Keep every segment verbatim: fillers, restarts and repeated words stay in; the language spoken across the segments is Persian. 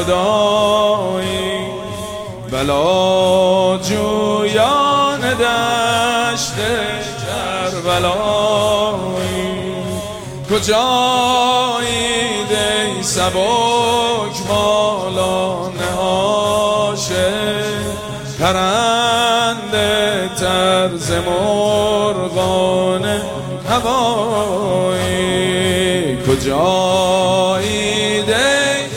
خدایی، بلا جویان دشت کربلایی. کجایید ای سبک بالان عاشق، پرنده طرز مرغان هوایی. کجایید ای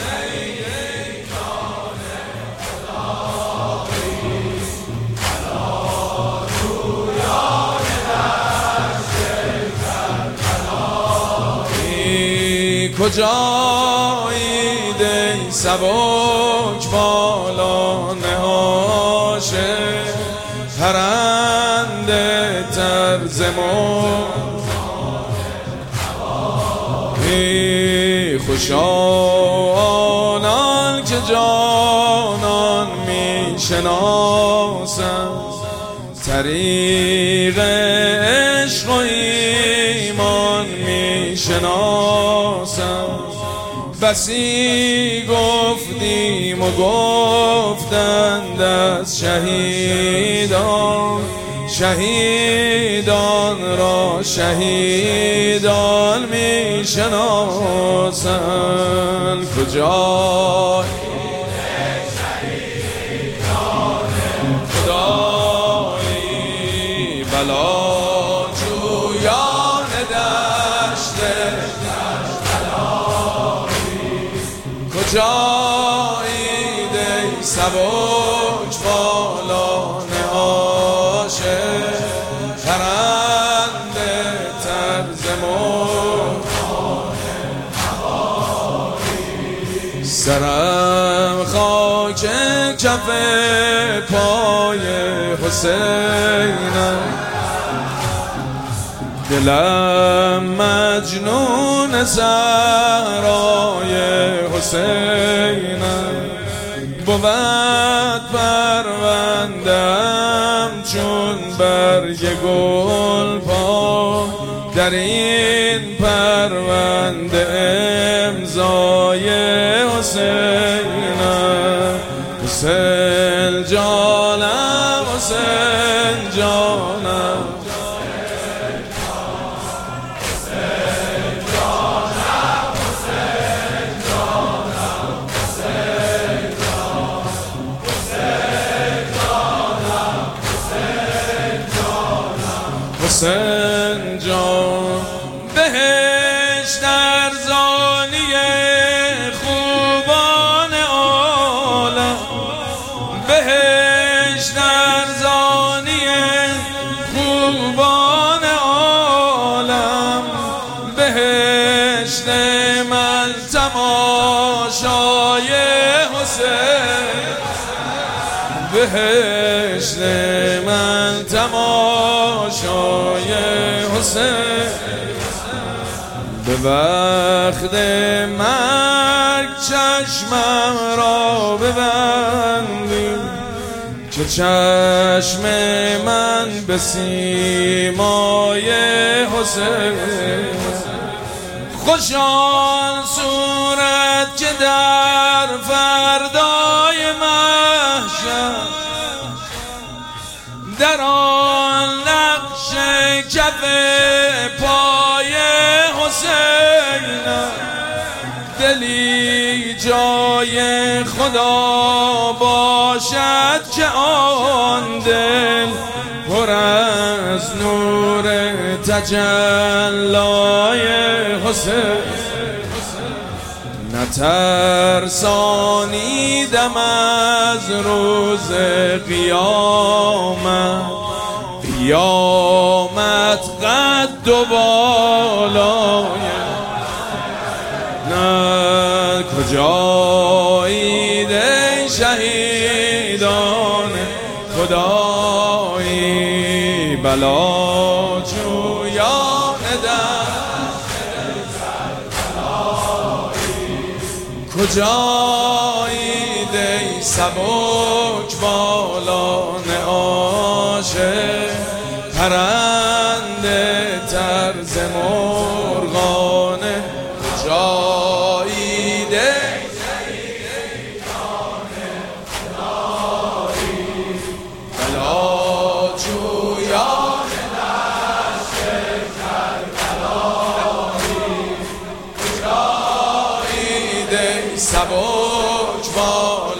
کجایید ای سبک بالان عاشق، پرنده طرز مرغی. خوشا آنان که جانان می شناسند، طریق عشق و ایمان می شناسند. بسی گفتیم و گفتند از شهیدان، شهیدان را شهیدان می شناسند. کجا خدایی، بلا جویان دشت کجایید ای سبک بالان عاشق، پرنده طرز مرغی. سرم خاک کف پای حسینم، دلم مجنون صحرای حسینم. بود پروندم چون برگ گل پا، در این پرونده امضای حسینم. حسین جانم، حسین جانم، حسین جان. بهشت ارزانی خوبان عالم، بهشت ارزانی خوبان عالم. بهشت من تماشای حسین، بهشت من تماشای حسین. به وقت مرگ چشمم را ببندیم، که چشم من به سیمای حسین. خوش آن صورت که در فردای محشر، در آن نقش کف پای حسین، دلی جای خدا باشد که آن دل پر از نور تجلای حسین. نترسانیدم از روز قیامت، قیامت قد و بالای. نه کجایید ای شهیدان خدایی، بلا جویان کجایید ای سبک بالان عاشق، پرنده طرز مرغان. کجایید ای بالا